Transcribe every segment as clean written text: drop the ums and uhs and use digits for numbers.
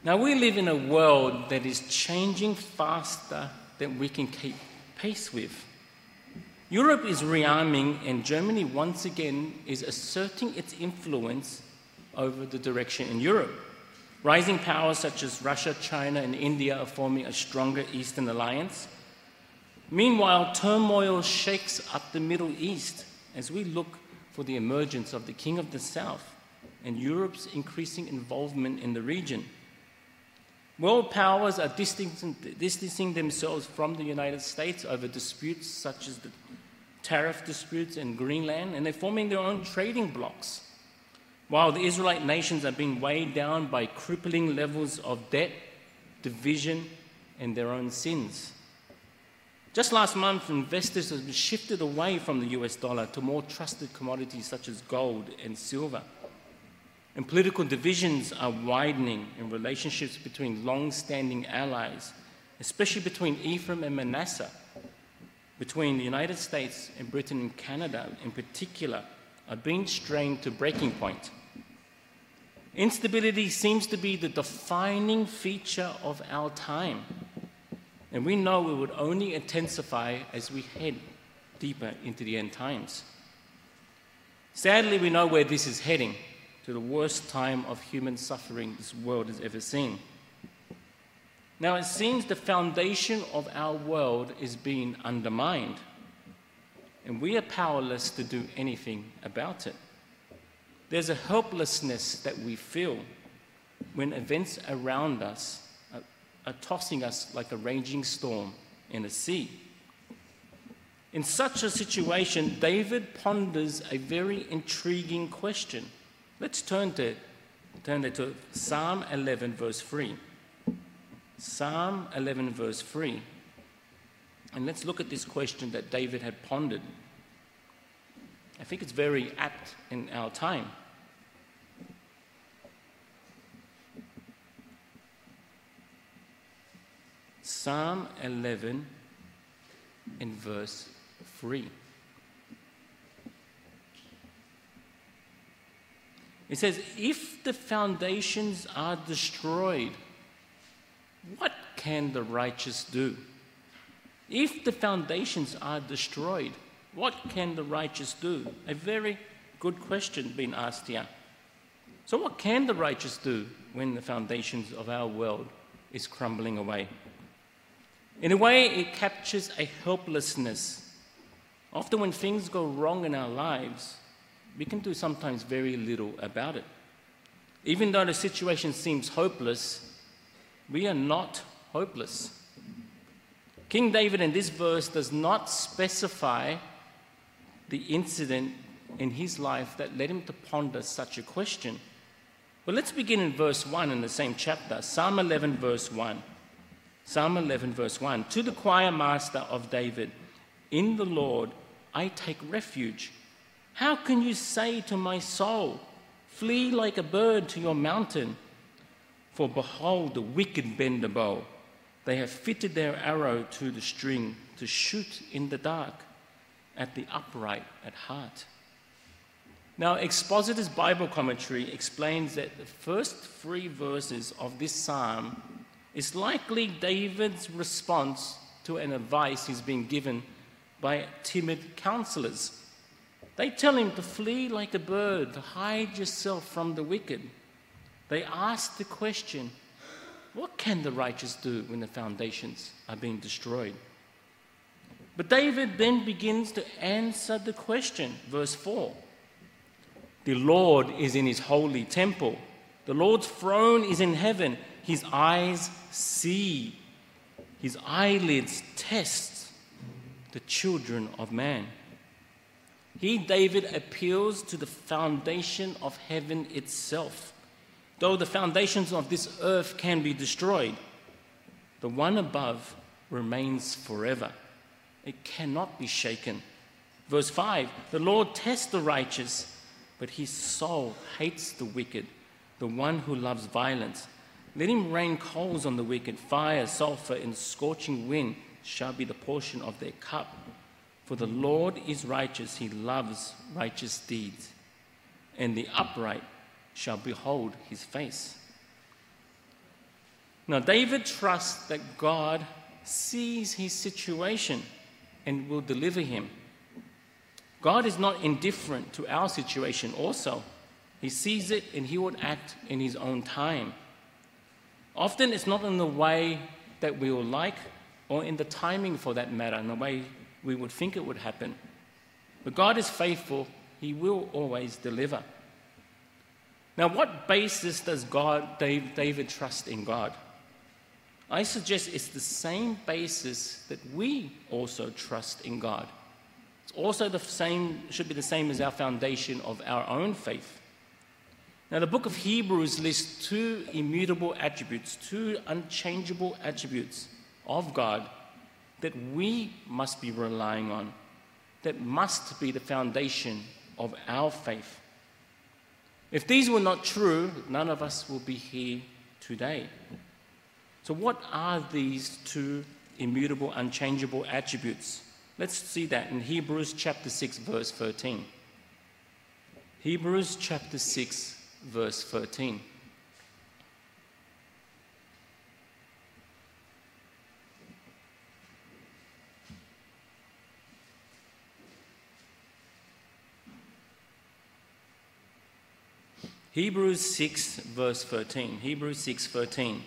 Now, we live in a world that is changing faster than we can keep pace with. Europe is rearming, and Germany once again is asserting its influence over the direction in Europe. Rising powers such as Russia, China, and India are forming a stronger Eastern alliance. Meanwhile, turmoil shakes up the Middle East as we look for the emergence of the King of the South and Europe's increasing involvement in the region. World powers are distancing themselves from the United States over disputes such as the tariff disputes in Greenland, and they're forming their own trading blocs. While the Israelite nations are being weighed down by crippling levels of debt, division, and their own sins. Just last month, investors have shifted away from the US dollar to more trusted commodities such as gold and silver. And political divisions are widening in relationships between long-standing allies, especially between Ephraim and Manasseh, between the United States and Britain and Canada in particular, are being strained to breaking point. Instability seems to be the defining feature of our time, and we know it would only intensify as we head deeper into the end times. Sadly, we know where this is heading, to the worst time of human suffering this world has ever seen. Now, it seems the foundation of our world is being undermined, and we are powerless to do anything about it. There's a helplessness that we feel when events around us are tossing us like a raging storm in a sea. In such a situation, David ponders a very intriguing question. Let's turn to Psalm 11, verse 3. Psalm 11, verse 3. And let's look at this question that David had pondered. I think it's very apt in our time. Psalm 11 and verse 3. It says, if the foundations are destroyed, what can the righteous do? If the foundations are destroyed, what can the righteous do? A very good question being asked here. So what can the righteous do when the foundations of our world is crumbling away? In a way, it captures a helplessness. Often when things go wrong in our lives, we can do sometimes very little about it. Even though the situation seems hopeless, we are not hopeless. King David in this verse does not specify the incident in his life that led him to ponder such a question. But let's begin in verse 1 in the same chapter, Psalm 11, verse 1. Psalm 11, verse 1. To the choir master of David, in the Lord I take refuge. How can you say to my soul, flee like a bird to your mountain? For behold, the wicked bend the bow. They have fitted their arrow to the string to shoot in the dark at the upright at heart. Now, Expositor's Bible Commentary explains that the first 3 verses of this psalm is likely David's response to an advice he's been given by timid counselors. They tell him to flee like a bird, to hide yourself from the wicked. They ask the question, what can the righteous do when the foundations are being destroyed? But David then begins to answer the question, verse 4. The Lord is in his holy temple. The Lord's throne is in heaven. His eyes see. His eyelids test the children of man. Here, David appeals to the foundation of heaven itself. Though the foundations of this earth can be destroyed, the one above remains forever. It cannot be shaken. Verse 5, the Lord tests the righteous, but his soul hates the wicked, the one who loves violence. Let him rain coals on the wicked, fire, sulfur, and scorching wind shall be the portion of their cup. For the Lord is righteous, he loves righteous deeds, and the upright shall behold his face. Now, David trusts that God sees his situation and will deliver him. God is not indifferent to our situation also. He sees it and he would act in his own time. Often it's not in the way that we will like or in the timing for that matter, in the way we would think it would happen. But God is faithful. He will always deliver. Now, what basis does David trust in God? I suggest it's the same basis that we also trust in God. It's also should be the same as our foundation of our own faith. Now, the book of Hebrews lists two immutable attributes, two unchangeable attributes of God that we must be relying on, that must be the foundation of our faith. If these were not true, none of us will be here today. So what are these two immutable, unchangeable attributes? Let's see that in Hebrews chapter 6, verse 13. Hebrews chapter 6, verse 13. Hebrews 6, verse 13. Hebrews 6:13.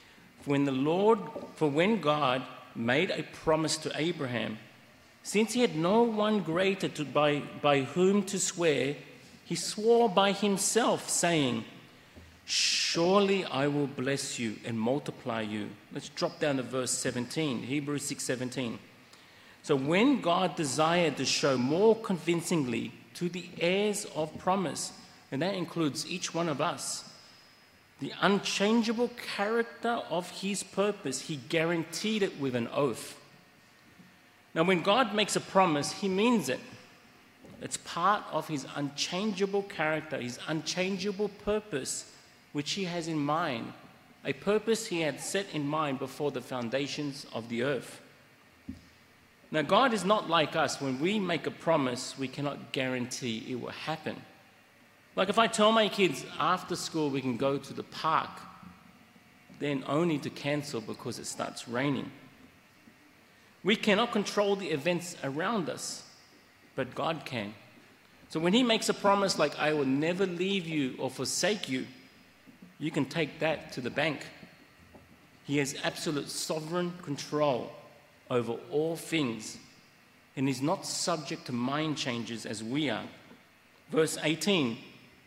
For when God made a promise to Abraham, since he had no one greater by whom to swear, he swore by himself, saying, "Surely I will bless you and multiply you." Let's drop down to verse 17, Hebrews 6:17. So when God desired to show more convincingly to the heirs of promise, and that includes each one of us, the unchangeable character of his purpose, he guaranteed it with an oath. Now, when God makes a promise, he means it. It's part of his unchangeable character, his unchangeable purpose, which he has in mind, a purpose he had set in mind before the foundations of the earth. Now, God is not like us. When we make a promise, we cannot guarantee it will happen. Like if I tell my kids after school we can go to the park, then only to cancel because it starts raining. We cannot control the events around us, but God can. So when he makes a promise like, "I will never leave you or forsake you," you can take that to the bank. He has absolute sovereign control over all things, and is not subject to mind changes as we are. Verse 18,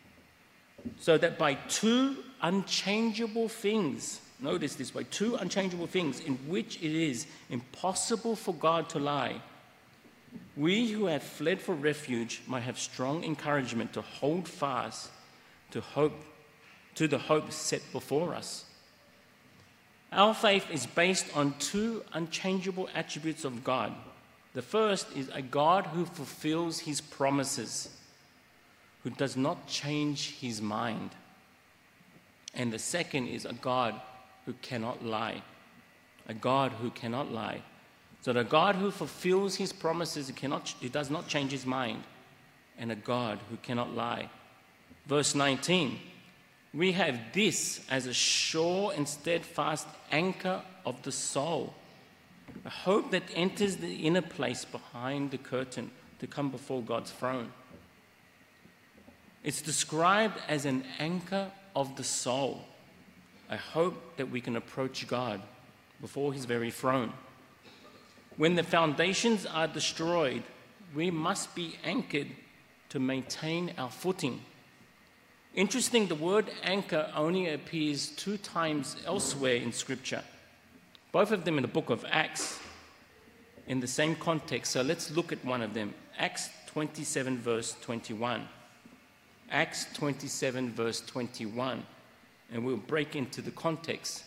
so that by two unchangeable things, notice this, by two unchangeable things in which it is impossible for God to lie, we who have fled for refuge might have strong encouragement to hold fast to the hope set before us. Our faith is based on two unchangeable attributes of God. The first is a God who fulfills his promises, who does not change his mind. And the second is a God who cannot lie. A God who cannot lie. So the God who fulfills his promises, he does not change his mind. And a God who cannot lie. Verse 19, we have this as a sure and steadfast anchor of the soul, a hope that enters the inner place behind the curtain to come before God's throne. It's described as an anchor of the soul, a hope that we can approach God before his very throne. When the foundations are destroyed, we must be anchored to maintain our footing. Interesting, the word anchor only appears 2 times elsewhere in Scripture, both of them in the book of Acts, in the same context. So let's look at one of them. Acts 27, verse 21. Acts 27, verse 21, and we'll break into the context.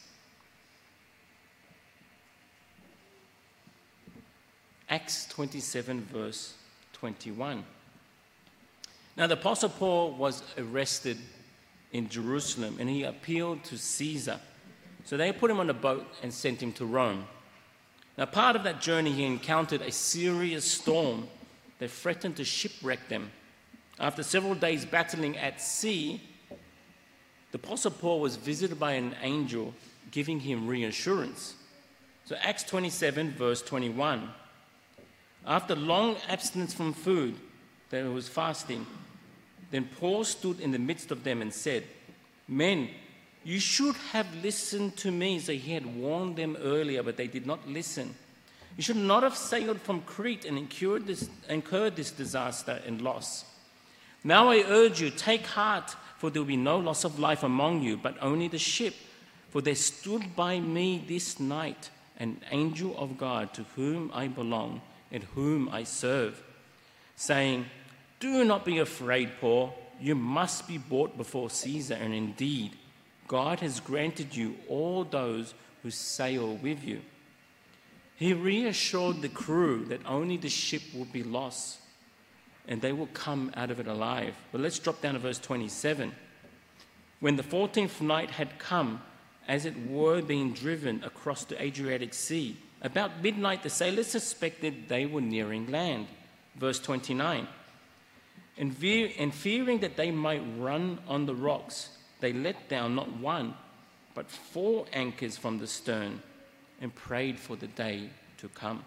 Acts 27, verse 21. Now, the Apostle Paul was arrested in Jerusalem, and he appealed to Caesar. So they put him on a boat and sent him to Rome. Now, part of that journey, he encountered a serious storm that threatened to shipwreck them. After several days battling at sea, the Apostle Paul was visited by an angel giving him reassurance. So Acts 27, verse 21. After long abstinence from food, there was fasting, then Paul stood in the midst of them and said, "Men, you should have listened to me." So he had warned them earlier, but they did not listen. "You should not have sailed from Crete and incurred this disaster and loss. Now I urge you, take heart, for there will be no loss of life among you, but only the ship. For there stood by me this night an angel of God to whom I belong and whom I serve, saying, 'Do not be afraid, Paul. You must be brought before Caesar, and indeed, God has granted you all those who sail with you.'" He reassured the crew that only the ship would be lost and they will come out of it alive. But let's drop down to verse 27. When the 14th night had come, as it were being driven across the Adriatic Sea, about midnight the sailors suspected they were nearing land. Verse 29. And fearing that they might run on the rocks, they let down not one, but 4 anchors from the stern and prayed for the day to come.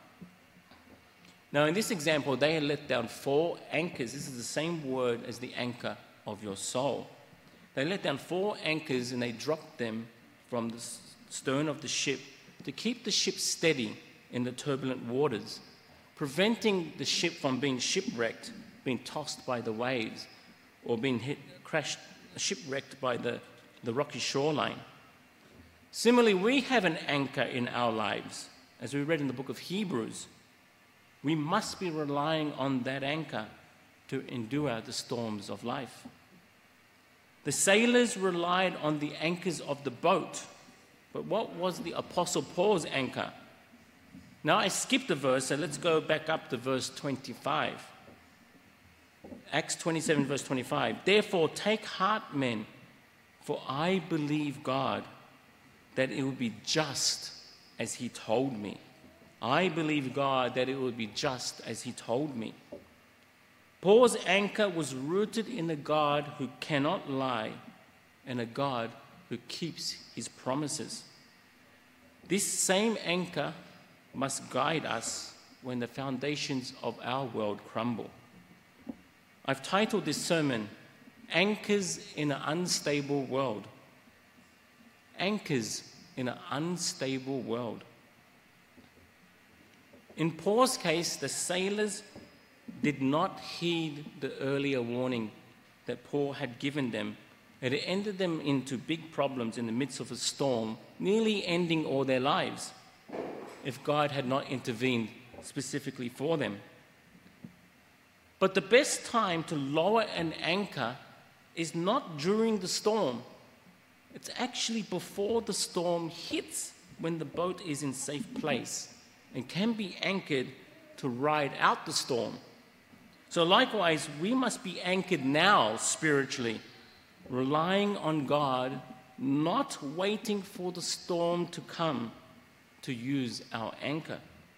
Now, in this example, they had let down 4 anchors. This is the same word as the anchor of your soul. They let down 4 anchors and they dropped them from the stern of the ship to keep the ship steady in the turbulent waters, preventing the ship from being shipwrecked, being tossed by the waves, or being shipwrecked by the rocky shoreline. Similarly, we have an anchor in our lives. As we read in the book of Hebrews, we must be relying on that anchor to endure the storms of life. The sailors relied on the anchors of the boat, but what was the Apostle Paul's anchor? Now I skipped a verse, so let's go back up to verse 25. Acts 27, verse 25. "Therefore take heart, men, for I believe God, that it will be just as he told me." I believe God that it will be just as he told me. Paul's anchor was rooted in a God who cannot lie and a God who keeps his promises. This same anchor must guide us when the foundations of our world crumble. I've titled this sermon, "Anchors in an Unstable World." Anchors in an unstable world. In Paul's case, the sailors did not heed the earlier warning that Paul had given them. It ended them into big problems in the midst of a storm, nearly ending all their lives, if God had not intervened specifically for them. But the best time to lower an anchor is not during the storm. It's actually before the storm hits, when the boat is in safe place and can be anchored to ride out the storm. So likewise, we must be anchored now spiritually, relying on God, not waiting for the storm to come to use our anchor.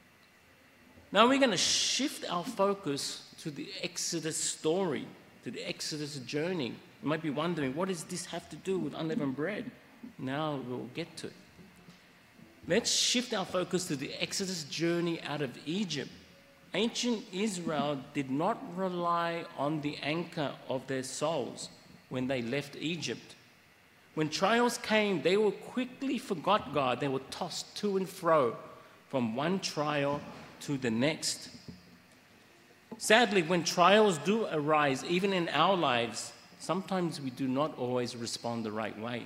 Now we're going to shift our focus to the Exodus story, to the Exodus journey. You might be wondering, what does this have to do with unleavened bread? Now we'll get to it. Let's shift our focus to the Exodus journey out of Egypt. Ancient Israel did not rely on the anchor of their souls when they left Egypt. When trials came, they quickly forgot God. They were tossed to and fro from one trial to the next. Sadly, when trials do arise, even in our lives, sometimes we do not always respond the right way.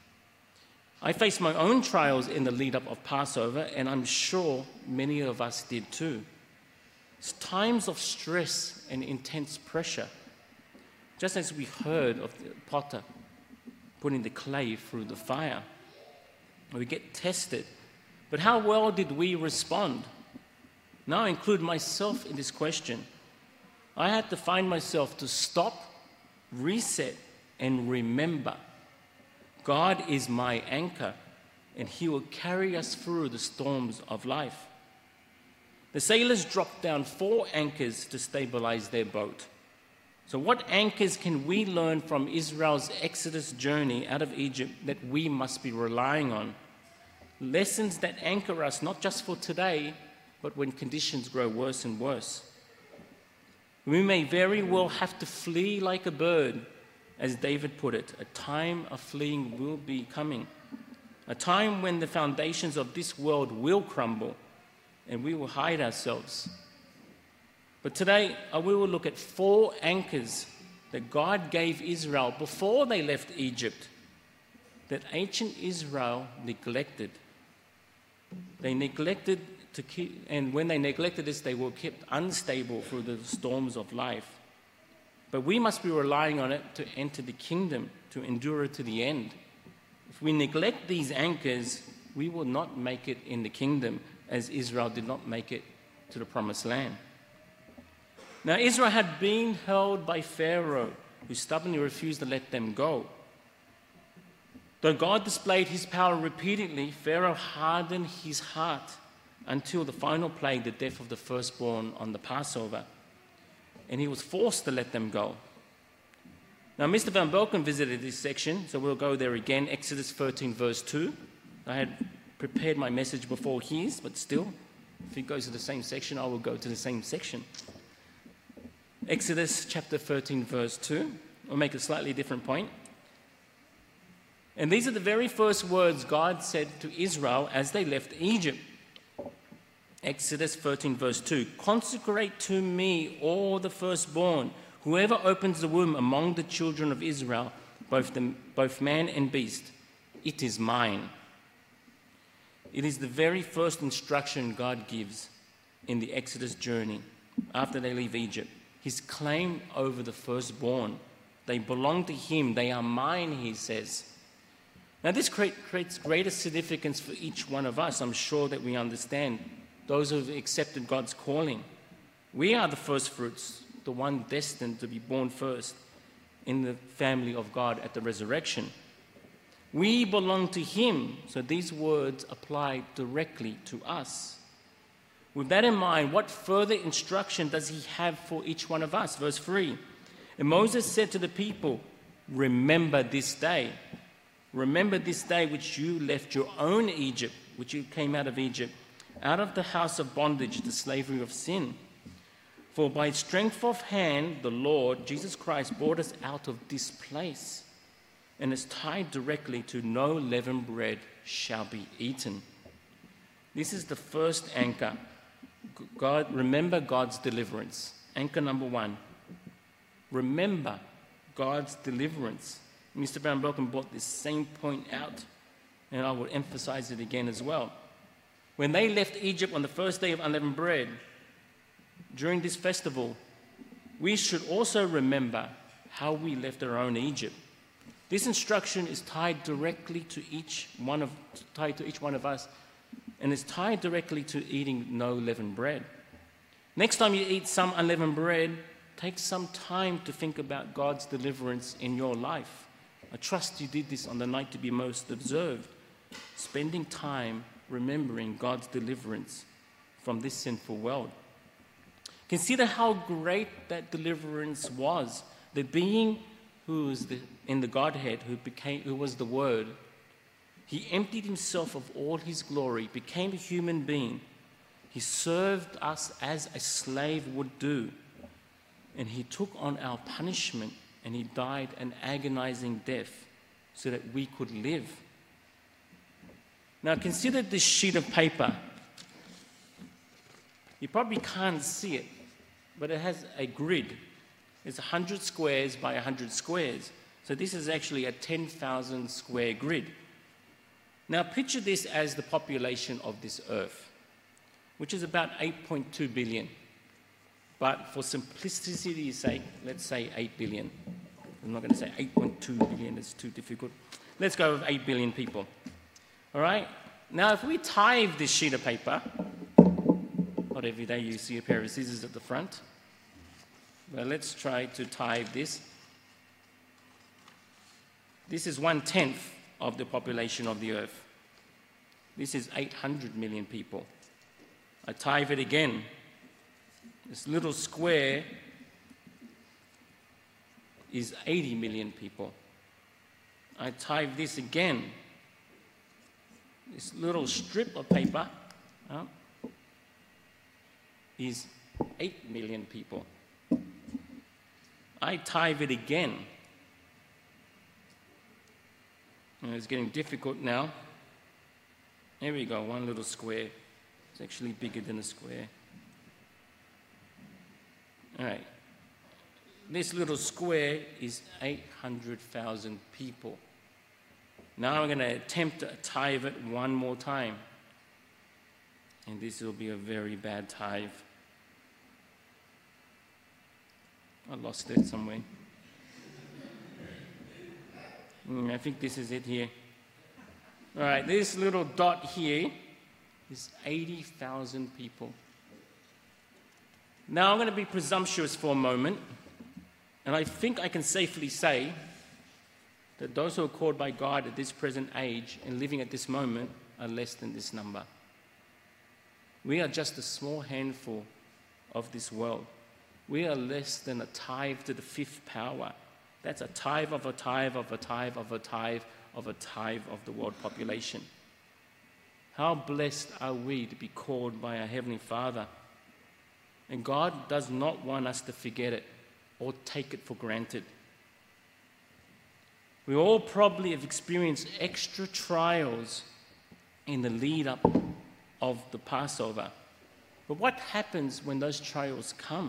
I faced my own trials in the lead-up of Passover, and I'm sure many of us did too. It's times of stress and intense pressure, just as we heard of the potter putting the clay through the fire. We get tested. But how well did we respond? Now I include myself in this question. I had to find myself to stop, reset, and remember. God is my anchor, and he will carry us through the storms of life. The sailors dropped down 4 anchors to stabilize their boat. So what anchors can we learn from Israel's Exodus journey out of Egypt that we must be relying on? Lessons that anchor us not just for today, but when conditions grow worse and worse. We may very well have to flee like a bird, as David put it. A time of fleeing will be coming. A time when the foundations of this world will crumble and we will hide ourselves. But today, we will look at 4 anchors that God gave Israel before they left Egypt, that ancient Israel neglected. They neglected to keep, and when they neglected this, they were kept unstable through the storms of life. But we must be relying on it to enter the kingdom, to endure it to the end. If we neglect these anchors, we will not make it in the kingdom, as Israel did not make it to the promised land. Now, Israel had been held by Pharaoh, who stubbornly refused to let them go. Though God displayed his power repeatedly, Pharaoh hardened his heart until the final plague, the death of the firstborn on the Passover. And he was forced to let them go. Now, Mr. Van Belken visited this section, so we'll go there again. Exodus 13, verse 2. I had prepared my message before his, but still, if he goes to the same section, I will go to the same section. Exodus chapter 13, verse 2. We'll make a slightly different point. And these are the very first words God said to Israel as they left Egypt. Exodus 13, verse 2. Consecrate to me all the firstborn, whoever opens the womb among the children of Israel, both man and beast. It is mine. It is the very first instruction God gives in the Exodus journey after they leave Egypt. His claim over the firstborn. They belong to him. They are mine, he says. Now, this creates greater significance for each one of us. I'm sure that we understand, those who have accepted God's calling. We are the first fruits, the one destined to be born first in the family of God at the resurrection. We belong to him, so these words apply directly to us. With that in mind, what further instruction does he have for each one of us? Verse 3. And Moses said to the people, remember this day. Remember this day which you left your own Egypt, which you came out of Egypt, out of the house of bondage, the slavery of sin. For by strength of hand, the Lord, Jesus Christ, brought us out of this place, and is tied directly to no leavened bread shall be eaten. This is the first anchor. God, remember God's deliverance. Anchor number 1. Remember God's deliverance. Mr. Van Belken brought this same point out, and I will emphasize it again as well. When they left Egypt on the first day of unleavened bread, during this festival, we should also remember how we left our own Egypt. This instruction is tied directly to each one of us, and is tied directly to eating no leavened bread. Next time you eat some unleavened bread, take some time to think about God's deliverance in your life. I trust you did this on the night to be most observed, spending time remembering God's deliverance from this sinful world. Consider how great that deliverance was. The being who was in the Godhead, who was the Word, he emptied himself of all his glory, became a human being. He served us as a slave would do, and he took on our punishment, and he died an agonizing death so that we could live. Now consider this sheet of paper. You probably can't see it, but it has a grid. It's 100 squares by 100 squares. So this is actually a 10,000 square grid. Now picture this as the population of this earth, which is about 8.2 billion. But for simplicity's sake, let's say 8 billion. I'm not going to say 8.2 billion, it's too difficult. Let's go with 8 billion people. All right? Now, if we tithe this sheet of paper, not every day you see a pair of scissors at the front, but let's try to tithe this. This is 1/10 of the population of the earth. This is 800 million people. I tithe it again. This little square is 80 million people. I type this again. This little strip of paper is 8 million people. I type it again. And it's getting difficult now. Here we go, one little square. It's actually bigger than a square. All right. This little square is 800,000 people. Now I'm going to attempt to type it one more time. And this will be a very bad type. I lost it somewhere. I think this is it here. All right, this little dot here is 80,000 people. Now I'm going to be presumptuous for a moment, and I think I can safely say that those who are called by God at this present age and living at this moment are less than this number. We are just a small handful of this world. We are less than a tithe to the fifth power. That's a tithe of a tithe of a tithe of a tithe of a tithe of the world population. How blessed are we to be called by our Heavenly Father? And God does not want us to forget it or take it for granted. We all probably have experienced extra trials in the lead up of the Passover. But what happens when those trials come?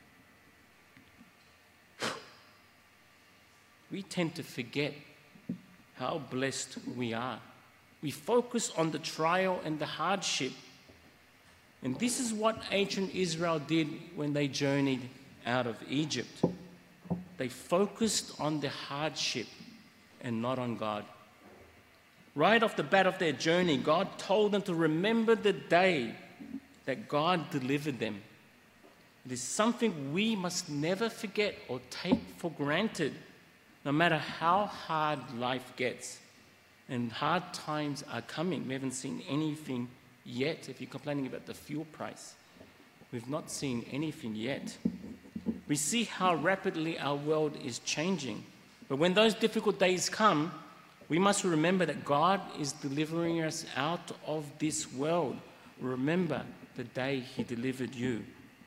We tend to forget how blessed we are. We focus on the trial and the hardship. And this is what ancient Israel did when they journeyed out of Egypt. They focused on the hardship and not on God. Right off the bat of their journey, God told them to remember the day that God delivered them. It is something we must never forget or take for granted, no matter how hard life gets. And hard times are coming. We haven't seen anything yet. If you're complaining about the fuel price, we've not seen anything yet. We see how rapidly our world is changing. But when those difficult days come, we must remember that God is delivering us out of this world. Remember the day He delivered you.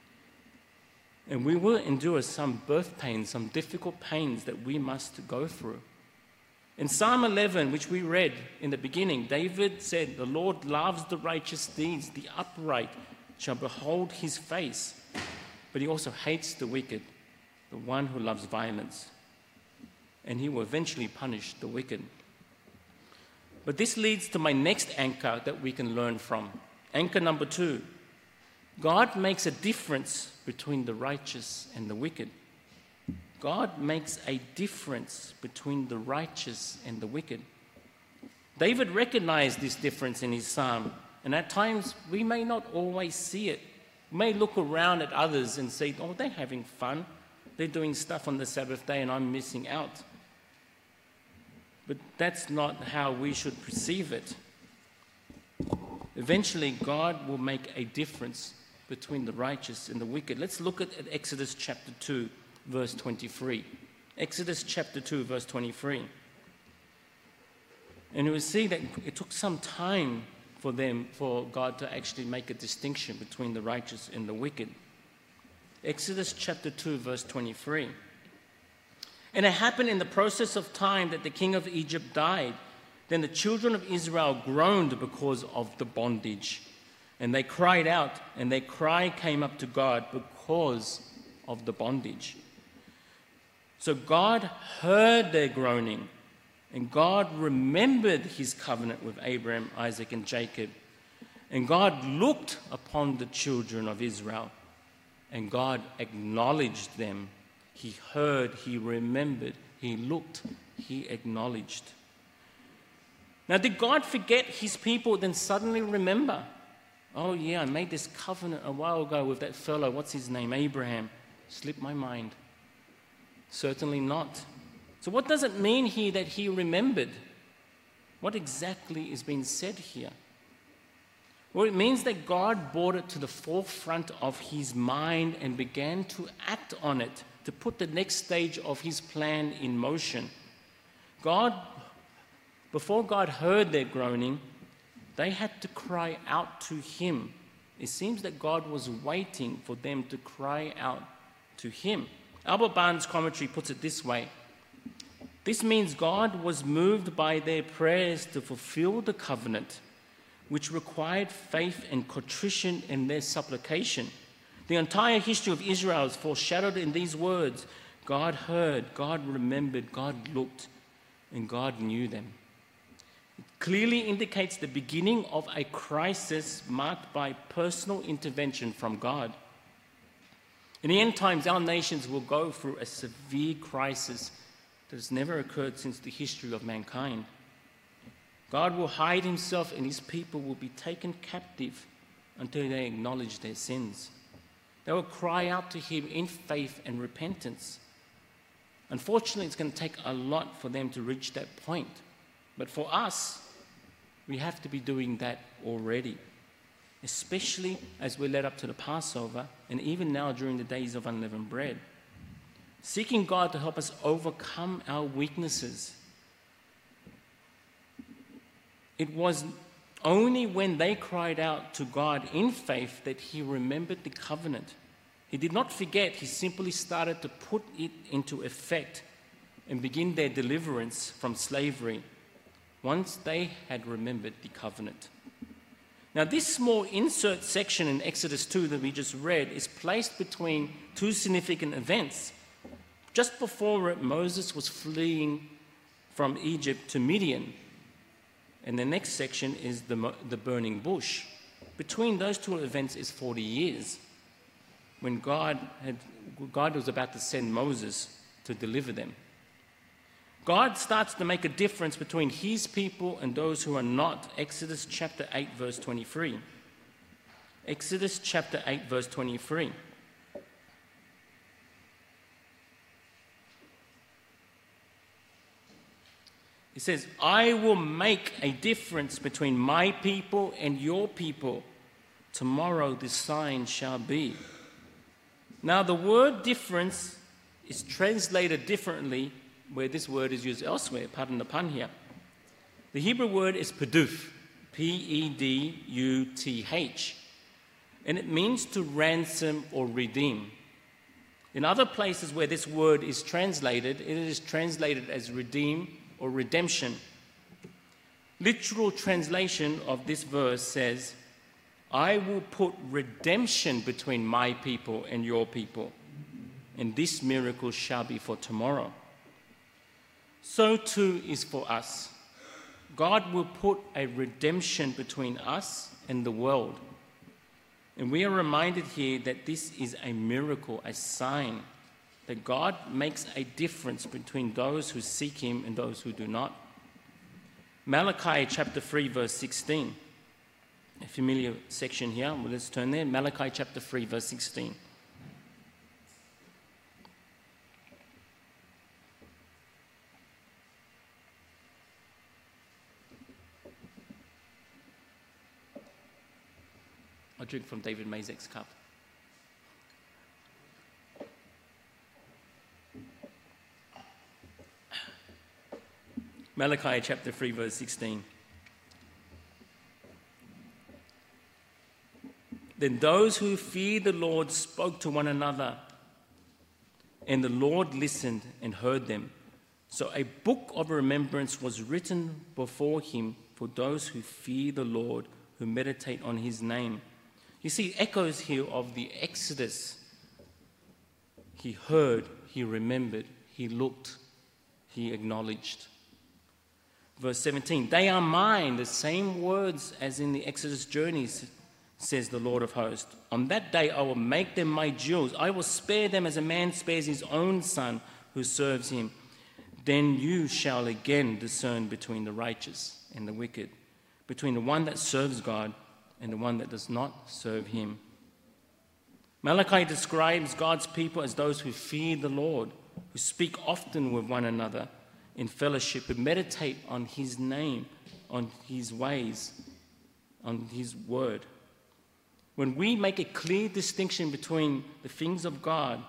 And we will endure some birth pains, some difficult pains that we must go through. In Psalm 11, which we read in the beginning, David said, "The Lord loves the righteous deeds. The upright shall behold His face. But He also hates the wicked, the one who loves violence. And He will eventually punish the wicked." But this leads to my next anchor that we can learn from. Anchor number 2. God makes a difference between the righteous and the wicked. God makes a difference between the righteous and the wicked. David recognized this difference in his psalm, and at times we may not always see it. We may look around at others and say, "Oh, they're having fun. They're doing stuff on the Sabbath day and I'm missing out." But that's not how we should perceive it. Eventually, God will make a difference between the righteous and the wicked. Let's look at Exodus chapter 2, verse 23. Exodus chapter 2, verse 23. And you will see that it took some time for God to actually make a distinction between the righteous and the wicked. Exodus chapter 2, verse 23. "And it happened in the process of time that the king of Egypt died. Then the children of Israel groaned because of the bondage. And they cried out, and their cry came up to God because of the bondage." So God heard their groaning, and God remembered His covenant with Abraham, Isaac, and Jacob. And God looked upon the children of Israel, and God acknowledged them. He heard, He remembered, He looked, He acknowledged. Now, did God forget His people, then suddenly remember? "Oh yeah, I made this covenant a while ago with that fellow, what's his name, Abraham. Slipped my mind." Certainly not. So what does it mean here that He remembered? What exactly is being said here? Well, it means that God brought it to the forefront of His mind and began to act on it to put the next stage of his plan in motion. Before God heard their groaning, they had to cry out to him. It seems that God was waiting for them to cry out to him. Albert Barnes' commentary puts it this way: this means God was moved by their prayers to fulfill the covenant, which required faith and contrition in their supplication. The entire history of Israel is foreshadowed in these words: God heard, God remembered, God looked, and God knew them. It clearly indicates the beginning of a crisis marked by personal intervention from God. In the end times, our nations will go through a severe crisis that has never occurred since the history of mankind. God will hide himself and his people will be taken captive until they acknowledge their sins. They will cry out to him in faith and repentance. Unfortunately, it's going to take a lot for them to reach that point. But for us, we have to be doing that already, especially as we led up to the Passover and even now during the days of unleavened bread. Seeking God to help us overcome our weaknesses. It was only when they cried out to God in faith that he remembered the covenant. He did not forget, he simply started to put it into effect and begin their deliverance from slavery once they had remembered the covenant. Now, this small insert section in Exodus 2 that we just read is placed between two significant events. Just before it, Moses was fleeing from Egypt to Midian, and the next section is the burning bush. Between those two events is 40 years, when God was about to send Moses to deliver them. God starts to make a difference between his people and those who are not. Exodus chapter 8, verse 23. Exodus chapter 8, verse 23. It says, I will make a difference between my people and your people. Tomorrow this sign shall be. Now the word difference is translated differently where this word is used elsewhere. Pardon the pun here. The Hebrew word is peduth, P-E-D-U-T-H, and it means to ransom or redeem. In other places where this word is translated, it is translated as redeem or redemption. Literal translation of this verse says, I will put redemption between my people and your people, and this miracle shall be for tomorrow. So too is for us. God will put a redemption between us and the world. And we are reminded here that this is a miracle, a sign that God makes a difference between those who seek him and those who do not. Malachi chapter 3, verse 16. A familiar section here. Well, let's turn there. Malachi chapter 3, verse 16. I drink from David Mazek's cup. Malachi chapter 3, verse 16. Then those who feared the Lord spoke to one another, and the Lord listened and heard them. So a book of remembrance was written before him for those who fear the Lord, who meditate on his name. You see echoes here of the Exodus. He heard, he remembered, he looked, he acknowledged. Verse 17, they are mine, the same words as in the Exodus journeys, says the Lord of hosts. On that day I will make them my jewels. I will spare them as a man spares his own son who serves him. Then you shall again discern between the righteous and the wicked, between the one that serves God and the one that does not serve him. Malachi describes God's people as those who fear the Lord, who speak often with one another in fellowship, who meditate on his name, on his ways, on his word. When we make a clear distinction between the things of God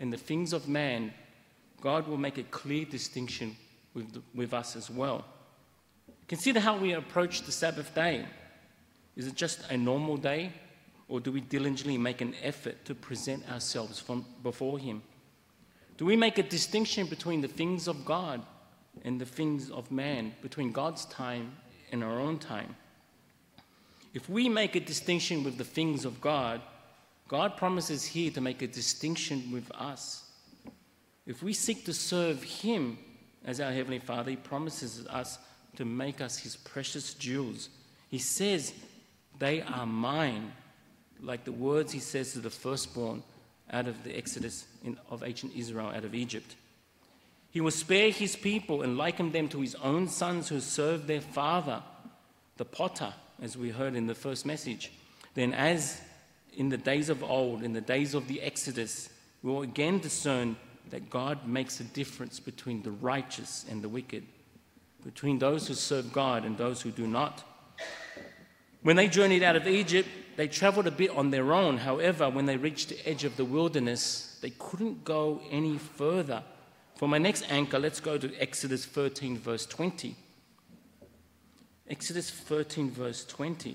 and the things of man, God will make a clear distinction with us as well. Consider how we approach the Sabbath day. Is it just a normal day, or do we diligently make an effort to present ourselves before Him? Do we make a distinction between the things of God and the things of man, between God's time and our own time? If we make a distinction with the things of God, God promises here to make a distinction with us. If we seek to serve Him as our Heavenly Father, He promises us to make us His precious jewels. He says, "They are mine," like the words He says to the firstborn out of the Exodus of ancient Israel out of Egypt. He will spare His people and liken them to His own sons who serve their father, the potter, as we heard in the first message. Then, as in the days of old, in the days of the Exodus, we will again discern that God makes a difference between the righteous and the wicked, between those who serve God and those who do not. When they journeyed out of Egypt, they traveled a bit on their own. However, when they reached the edge of the wilderness, they couldn't go any further. For my next anchor, let's go to Exodus 13, verse 20. Exodus 13, verse 20.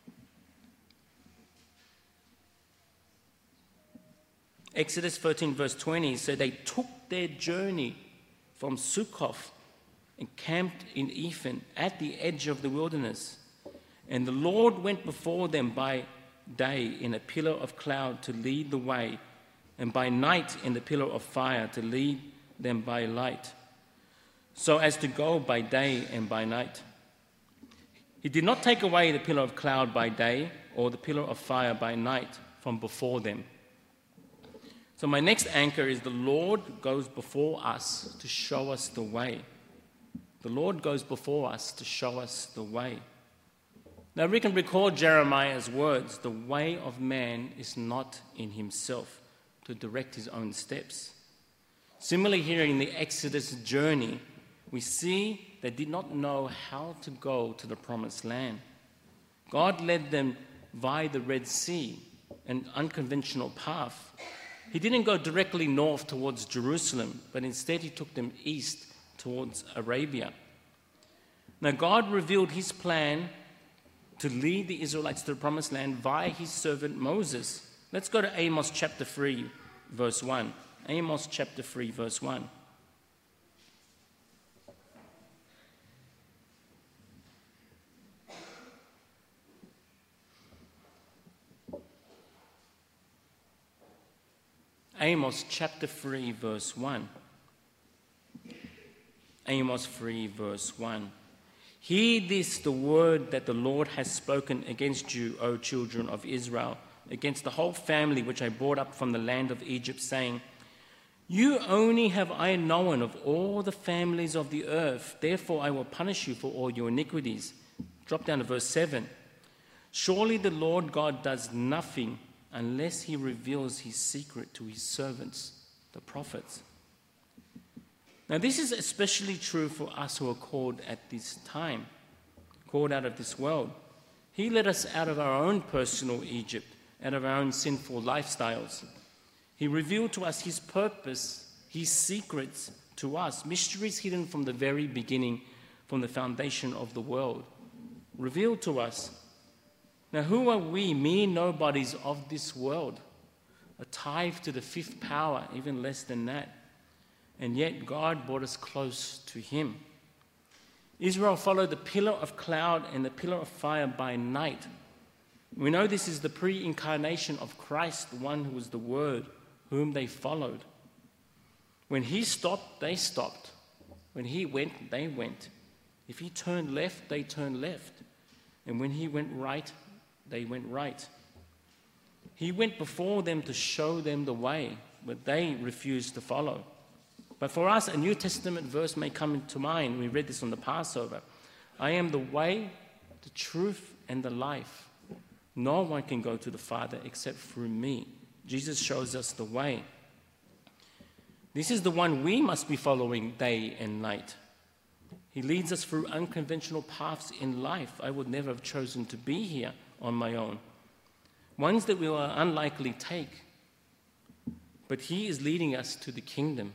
Exodus 13, verse 20, so they took their journey from Sukkoth and camped in Etham at the edge of the wilderness. And the Lord went before them by day in a pillar of cloud to lead the way, and by night in the pillar of fire to lead them by light, so as to go by day and by night. He did not take away the pillar of cloud by day or the pillar of fire by night from before them. So my next anchor is the Lord goes before us to show us the way. The Lord goes before us to show us the way. Now we can recall Jeremiah's words, "The way of man is not in himself, to direct his own steps." Similarly, here in the Exodus journey, we see they did not know how to go to the promised land. God led them via the Red Sea, an unconventional path. He didn't go directly north towards Jerusalem, but instead He took them east towards Arabia. Now God revealed His plan to lead the Israelites to the promised land via His servant Moses. Let's go to Amos chapter 3, verse 1. Amos chapter 3, verse 1. Amos chapter 3, verse 1. Amos 3, verse 1. Hear this, the word that the Lord has spoken against you, O children of Israel, against the whole family which I brought up from the land of Egypt, saying, You only have I known of all the families of the earth, therefore I will punish you for all your iniquities. Drop down to verse 7. Surely the Lord God does nothing unless He reveals His secret to His servants, the prophets. Now this is especially true for us who are called at this time, called out of this world. He led us out of our own personal Egypt, out of our own sinful lifestyles. He revealed to us His purpose, His secrets to us, mysteries hidden from the very beginning, from the foundation of the world, revealed to us. Now, who are we, mere nobodies of this world? A tithe to the fifth power, even less than that. And yet God brought us close to Him. Israel followed the pillar of cloud and the pillar of fire by night. We know this is the pre-incarnation of Christ, the one who was the Word, whom they followed. When He stopped, they stopped. When He went, they went. If He turned left, they turned left. And when He went right, they went right. He went before them to show them the way, but they refused to follow. But for us, a New Testament verse may come into mind. We read this on the Passover. I am the way, the truth, and the life. No one can go to the Father except through me. Jesus shows us the way. This is the one we must be following day and night. He leads us through unconventional paths in life I would never have chosen to be here on my own. Ones that we will unlikely take. but he is leading us to the kingdom.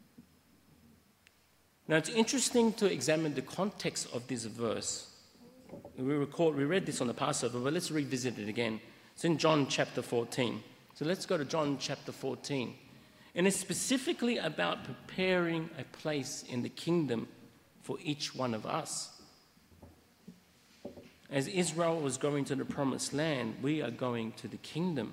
Now, it's interesting to examine the context of this verse. We read this on the Passover, but let's revisit it again. It's in John chapter 14. So let's go to John chapter 14. And it's specifically about preparing a place in the kingdom for each one of us. As Israel was going to the promised land, we are going to the kingdom.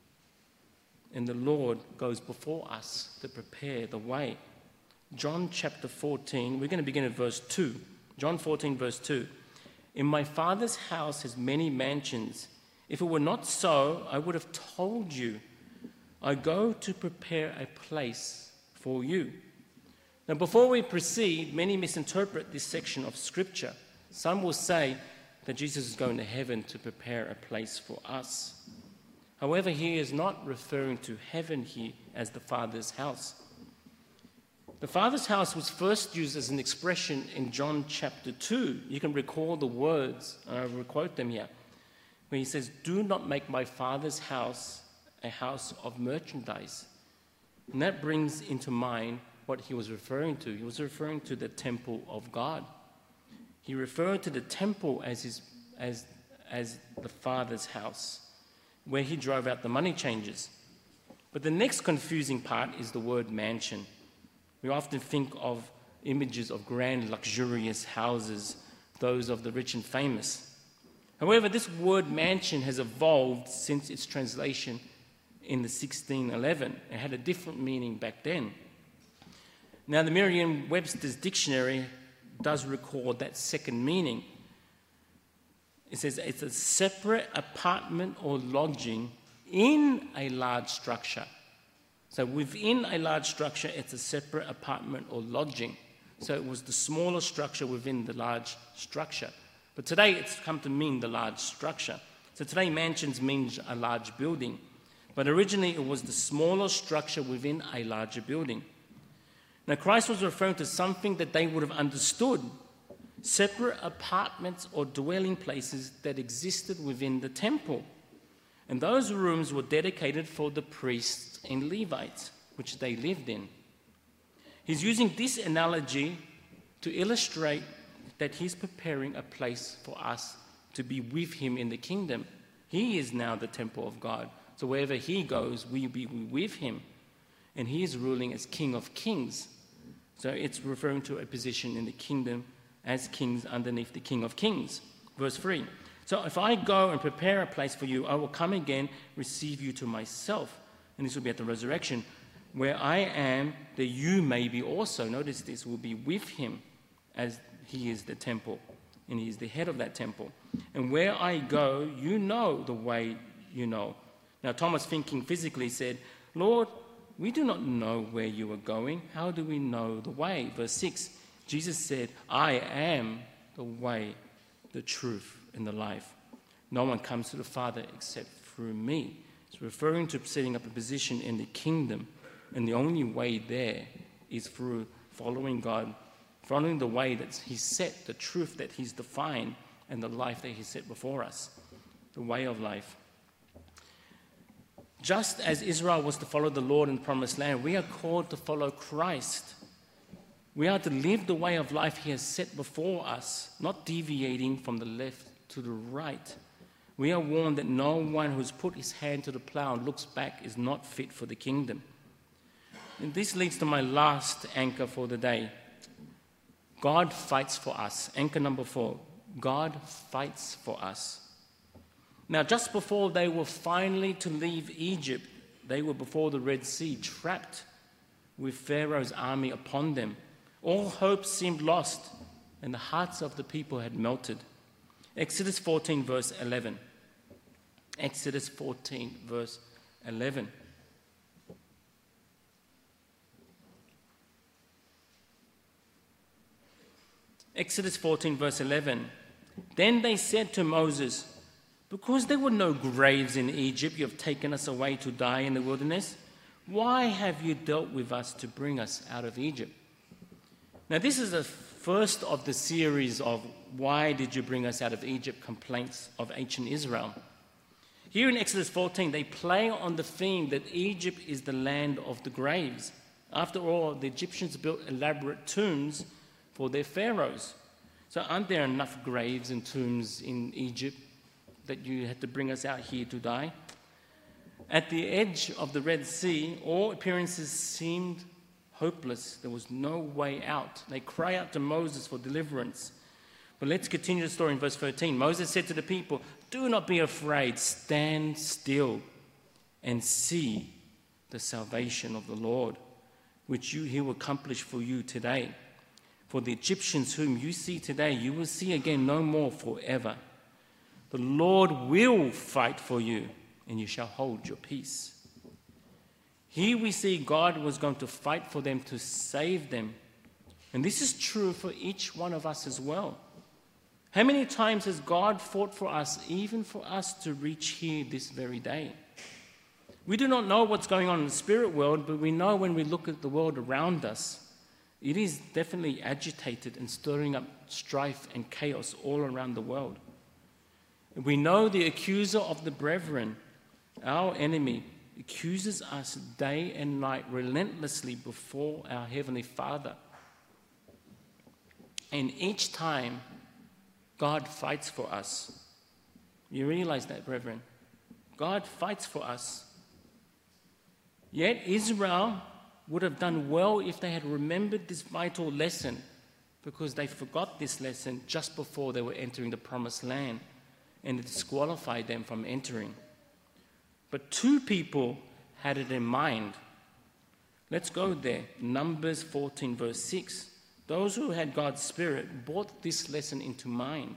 And the Lord goes before us to prepare the way. John chapter 14, we're going to begin at verse 2. John 14, verse 2. In my Father's house is many mansions. If it were not so, I would have told you. I go to prepare a place for you. Now, before we proceed, many misinterpret this section of Scripture. Some will say that Jesus is going to heaven to prepare a place for us. However, he is not referring to heaven here as the Father's house. The Father's house was first used as an expression in John chapter 2. You can recall the words, and I will quote them here, where he says, "Do not make my Father's house a house of merchandise." And that brings into mind what he was referring to. He was referring to the temple of God. He referred to the temple as the Father's house, where he drove out the money changers. But the next confusing part is the word mansion. We often think of images of grand, luxurious houses, those of the rich and famous. However, this word mansion has evolved since its translation in the 1611. It had a different meaning back then. Now, the Merriam-Webster's dictionary does record that second meaning. It says it's a separate apartment or lodging in a large structure. So within a large structure, it's a separate apartment or lodging. So it was the smaller structure within the large structure. But today it's come to mean the large structure. So today mansions means a large building. But originally it was the smaller structure within a larger building. Now Christ was referring to something that they would have understood. Separate apartments or dwelling places that existed within the temple. And those rooms were dedicated for the priests and Levites, which they lived in. He's using this analogy to illustrate that he's preparing a place for us to be with him in the kingdom. He is now the temple of God. So wherever he goes, we be with him. And he is ruling as King of Kings. So it's referring to a position in the kingdom as kings underneath the King of Kings. Verse 3. So if I go and prepare a place for you, I will come again, receive you to myself. And this will be at the resurrection. Where I am, that you may be also. Notice this, will be with him as he is the temple. And he is the head of that temple. And where I go, you know the way you know. Now Thomas, thinking physically, said, Lord, we do not know where you are going. How do we know the way? Verse 6, Jesus said, I am the way, the truth, and the life. No one comes to the Father except through me. It's referring to setting up a position in the kingdom. And the only way there is through following God, following the way that he's set, the truth that he's defined, and the life that he set before us, the way of life. Just as Israel was to follow the Lord in the promised land, we are called to follow Christ. We are to live the way of life he has set before us, not deviating from the left to the right. We are warned that no one who has put his hand to the plow and looks back is not fit for the kingdom. And this leads to my last anchor for the day. God fights for us. Anchor number 4. God fights for us. Now, just before they were finally to leave Egypt, they were before the Red Sea, trapped with Pharaoh's army upon them. All hope seemed lost, and the hearts of the people had melted. Exodus 14, verse 11. Exodus 14, verse 11. Exodus 14, verse 11. Then they said to Moses, because there were no graves in Egypt, you have taken us away to die in the wilderness. Why have you dealt with us to bring us out of Egypt? Now, this is the first of the series of why did you bring us out of Egypt complaints of ancient Israel. Here in Exodus 14, they play on the theme that Egypt is the land of the graves. After all, the Egyptians built elaborate tombs for their pharaohs. So aren't there enough graves and tombs in Egypt that you had to bring us out here to die? At the edge of the Red Sea, all appearances seemed hopeless. There was no way out. They cry out to Moses for deliverance. But let's continue the story in verse 13. Moses said to the people, "Do not be afraid. Stand still and see the salvation of the Lord, which he will accomplish for you today. For the Egyptians whom you see today, you will see again no more forever. The Lord will fight for you, and you shall hold your peace." Here we see God was going to fight for them to save them. And this is true for each one of us as well. How many times has God fought for us, even for us to reach here this very day? We do not know what's going on in the spirit world, but we know when we look at the world around us, it is definitely agitated and stirring up strife and chaos all around the world. We know the accuser of the brethren, our enemy, accuses us day and night relentlessly before our Heavenly Father. And each time, God fights for us. You realize that, brethren? God fights for us. Yet Israel would have done well if they had remembered this vital lesson, because they forgot this lesson just before they were entering the promised land, and it disqualified them from entering. But two people had it in mind. Let's go there. Numbers 14 verse 6. Those who had God's Spirit brought this lesson into mind.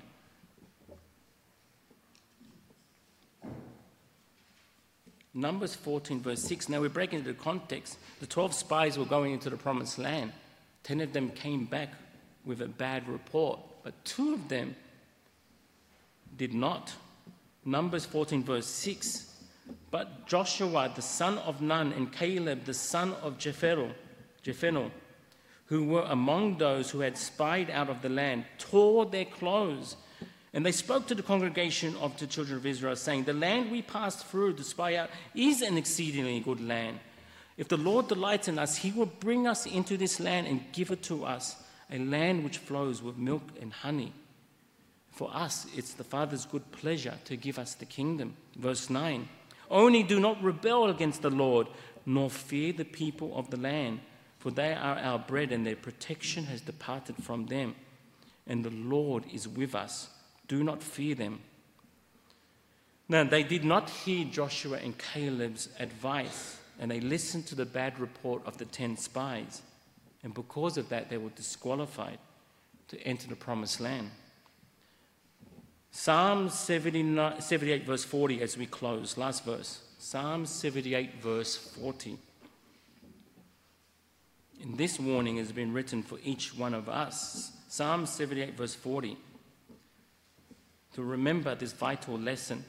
Numbers 14 verse 6. Now we're breaking into the context. The 12 spies were going into the promised land. 10 of them came back with a bad report, but 2 of them did not. Numbers 14 verse 6. But Joshua the son of Nun and Caleb the son of Jephunneh, who were among those who had spied out of the land, tore their clothes. And they spoke to the congregation of the children of Israel, saying, "The land we passed through to spy out is an exceedingly good land. If the Lord delights in us, he will bring us into this land and give it to us, a land which flows with milk and honey. For us, it's the Father's good pleasure to give us the kingdom." Verse 9, "Only do not rebel against the Lord, nor fear the people of the land, for they are our bread, and their protection has departed from them. And the Lord is with us. Do not fear them." Now, they did not heed Joshua and Caleb's advice, and they listened to the bad report of the 10 spies. And because of that, they were disqualified to enter the promised land. Psalm 78 verse 40 as we close. Last verse. Psalm 78 verse 40. And this warning has been written for each one of us. Psalm 78 verse 40. To remember this vital lesson.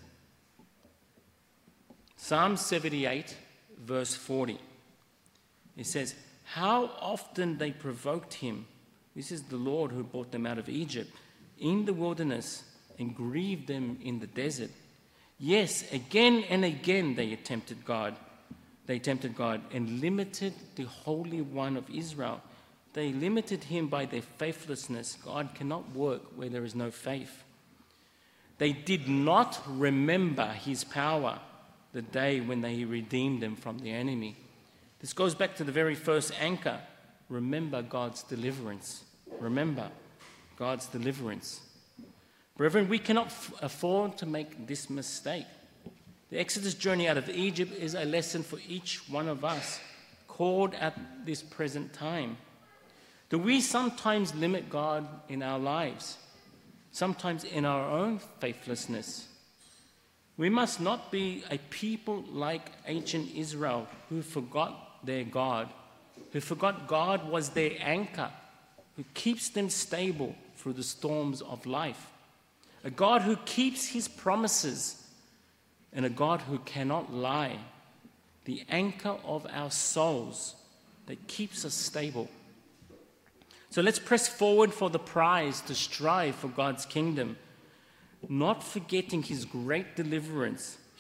Psalm 78 verse 40. It says, "How often they provoked him." This is the Lord who brought them out of Egypt, "in the wilderness, and grieved them in the desert. Yes, again and again they tempted God and limited the Holy One of Israel. They limited him by their faithlessness. God cannot work where there is no faith. They did not remember his power, the day when he redeemed them from the enemy." This goes back to the very first anchor. Remember God's deliverance. Remember God's deliverance. Brethren, we cannot afford to make this mistake. The Exodus journey out of Egypt is a lesson for each one of us, called at this present time. Do we sometimes limit God in our lives? Sometimes in our own faithlessness? We must not be a people like ancient Israel who forgot their God, who forgot God was their anchor, who keeps them stable through the storms of life. A God who keeps his promises, and a God who cannot lie, the anchor of our souls that keeps us stable. So let's press forward for the prize to strive for God's kingdom, not forgetting his great deliverance,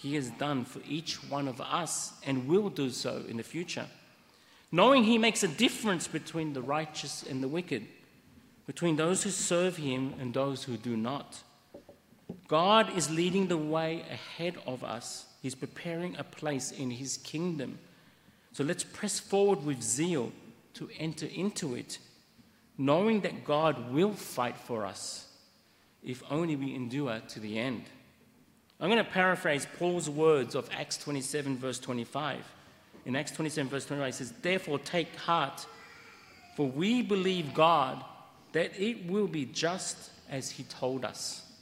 he has done for each one of us and will do so in the future. Knowing he makes a difference between the righteous and the wicked, between those who serve him and those who do not. God is leading the way ahead of us. He's preparing a place in his kingdom. So let's press forward with zeal to enter into it, knowing that God will fight for us if only we endure to the end. I'm going to paraphrase Paul's words of Acts 27, verse 25. In Acts 27, verse 25, it says, "Therefore take heart, for we believe God that it will be just as he told us."